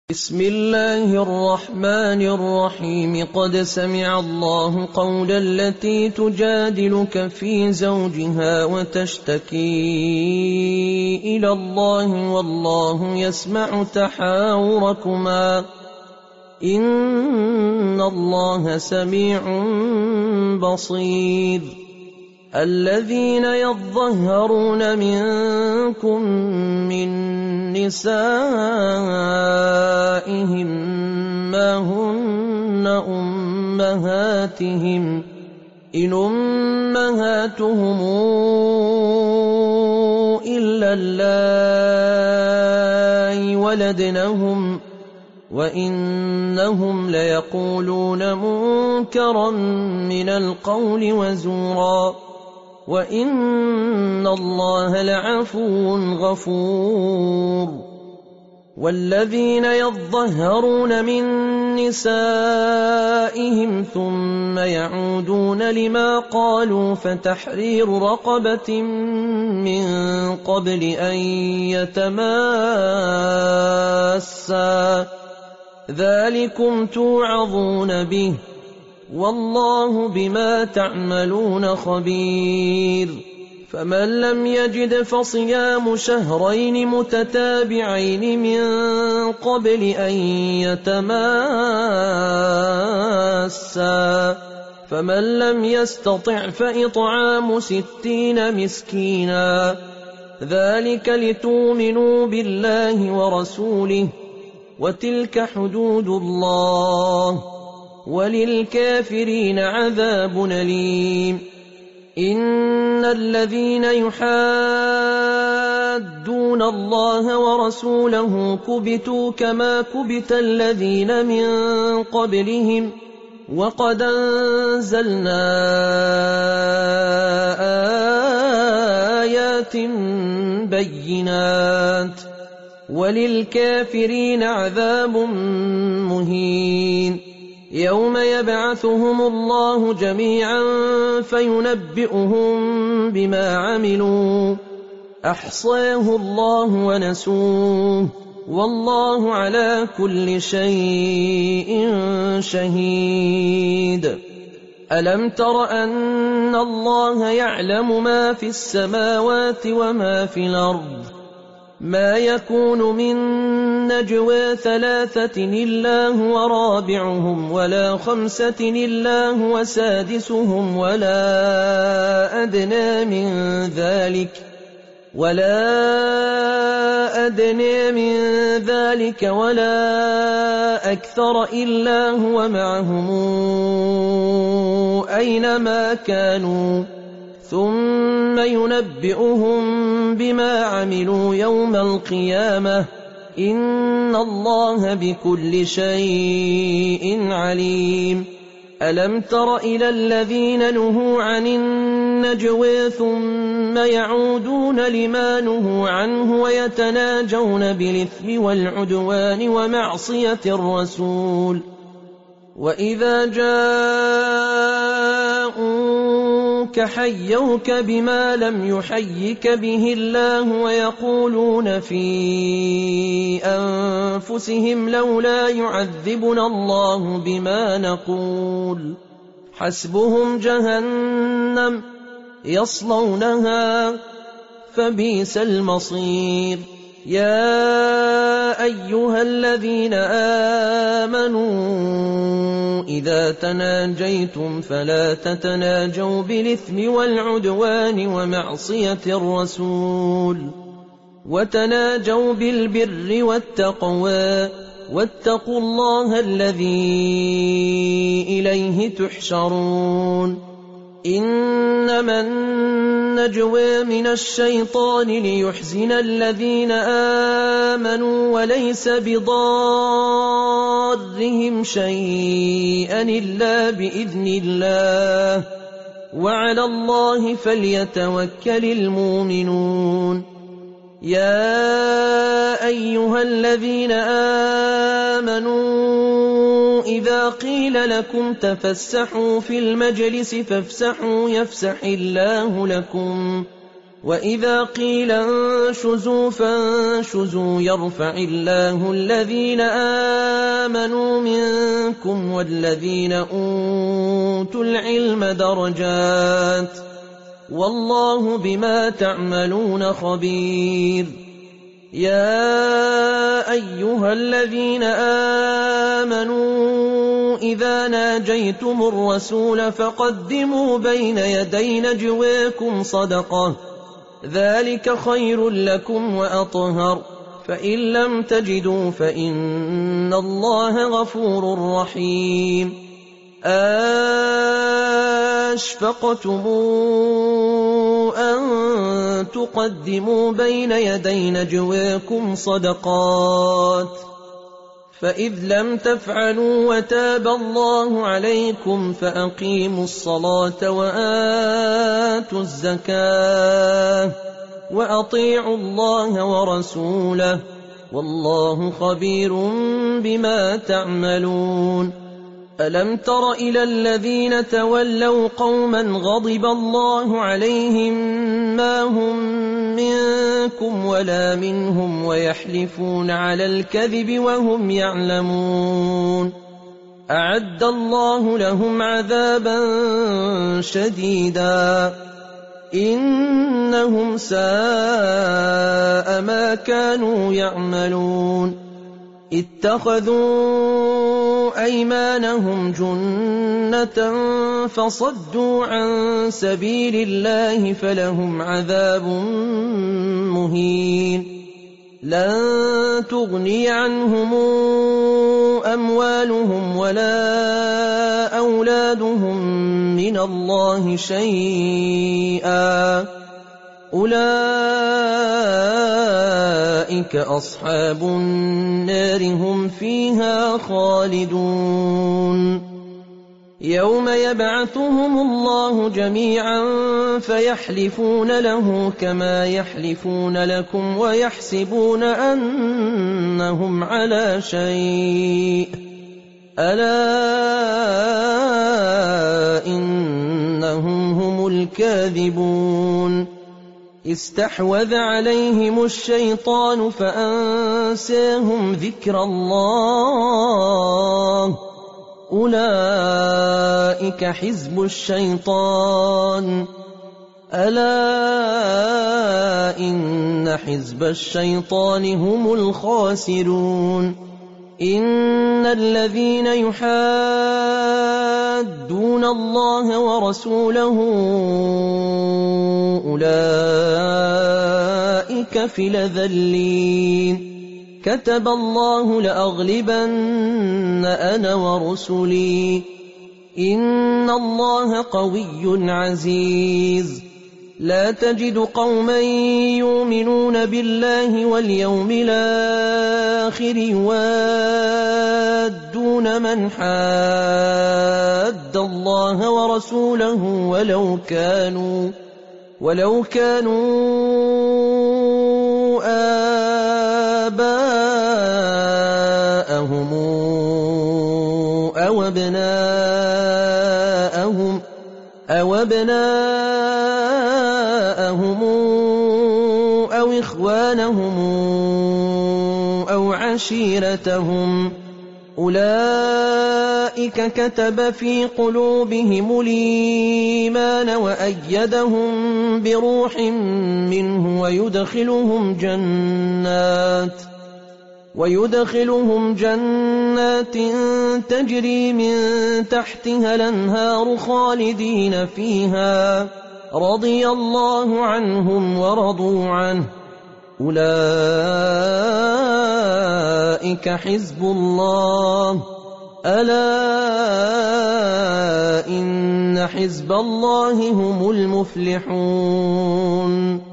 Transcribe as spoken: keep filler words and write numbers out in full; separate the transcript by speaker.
Speaker 1: بسم الله الرحمن الرحيم قد سمع الله قول التي تجادلك في زوجها وتشتكي إلى الله والله يسمع تحاوركما إن الله سميع بصير. الذين يظهرون منكم من نسائهم ما هن أمهاتهم إن أمهاتهم إلا اللائي ولدنهم وإنهم ليقولون منكرا من القول وزورا وإن الله لعفو غفور. والذين يظهرون من نسائهم ثم يعودون لما قالوا فتحرير رقبة من قبل أن يتماسا ذلكم توعظون به والله بما تعملون خبير. فمن لم يجد فصيام شهرين متتابعين من قبل أن يتماسا فمن لم يستطع فإطعام ستين مسكينا ذلك لتؤمنوا بالله ورسوله وتلك حدود الله وللكافرين عذاب أليم. إن الذين يحادون الله ورسوله كبتوا كما كبت الذين من قبلهم وقد أنزلنا آيات بينات وللكافرين عذاب مهين. يوم يبعثهم الله جميعا فينبئهم بما عملوا أحصاه الله ونسوه والله على كل شيء شهيد. ألم تر أن الله يعلم ما في السماوات وما في الأرض ما يكون من نجوى ثلاثة إلا هو رابعهم ولا خمسة إلا هو سادسهم ولا أدنى من ذلك ولا أدنى من ذلك ولا أكثر إلا هو معهم أينما كانوا ثم ينبئهم بما عملوا يوم القيامة إن الله بكل شيء عليم. ألم تر إلى الذين نهوا عن النجوى ثم يعودون لما نهوا عنه ويتناجون بالإثم والعدوان ومعصية الرسول وإذا جاءوك حيوك بما لم يحيك به الله ويقولون في أنفسهم لولا يعذبنا الله بما نقول حسبهم جهنم يصلونها فبئس المصير. يا أيها الذين آمنوا إذا تناجيتم فلا تتناجوا بالإثم والعدوان ومعصية الرسول وتناجوا بالبر والتقوى واتقوا الله الذي إليه تحشرون. إنما النجوى من الشيطان ليحزن الذين آمنوا وليس بضارهم شيئا إلا بإذن الله وعلى الله فليتوكل المؤمنون. يا أيها الذين آمنوا إذا قيل لكم تفسحوا في المجلس فافسحوا يفسح الله لكم وإذا قيل انشزوا فانشزوا يرفع الله الذين آمنوا منكم والذين أوتوا العلم درجات والله بما تعملون خبير. يا أيها الذين آمنوا إذا ناجيتم الرسول فقدموا بين يدي نجواكم صدقة ذلك خير لكم وأطهر فإن لم تجدوا فإن الله غفور رحيم. أشفقتم أن تقدموا بين يدي نجواكم صدقات فإذ لم تفعلوا وتاب الله عليكم فأقيموا الصلاة وآتوا الزكاة وأطيعوا الله ورسوله والله خبير بما تعملون. ألم تر إلى الذين تولوا قوما غضب الله عليهم ما هم منكم ولا منهم ويحلفون على الكذب وهم يعلمون أعد الله لهم عذابا شديدا إنهم ساء ما كانوا يعملون. اتخذوا أيمانهم جنة فصدوا عن سبيل الله فلهم عذاب مهين. لن تغني عنهم أموالهم ولا أولادهم من الله شيئا أولئك أصحاب النار هم فيها خالدون. يوم يبعثهم الله جميعا فيحلفون له كما يحلفون لكم ويحسبون أنهم على شيء ألا إنهم هم الكاذبون. استحوذ عليهم الشيطان فأنساهم ذكر الله أولئك حزب الشيطان ألا إن حزب الشيطان هم الخاسرون. إن الذين يحادون الله ورسوله أولئك في الأذلين. كتب الله لأغلبن أنا ورسلي إن الله قوي عزيز. لا تجد قوما يؤمنون بالله واليوم الآخر يوادون من حاد الله ورسوله ولو كانوا ولو كانوا آباءهم أو أبناءهم أو أبناءهم أو إخوانهم أو عشيرتهم أولئك كتب في قلوبهم الإيمان وأيدهم بروح منه ويدخلهم جنات ويدخلهم جنات تجري من تحتها الأنهار خالدين فيها رضي الله عنهم ورضوا عنه أولئك حزب الله ألا إن حزب الله هم المفلحون.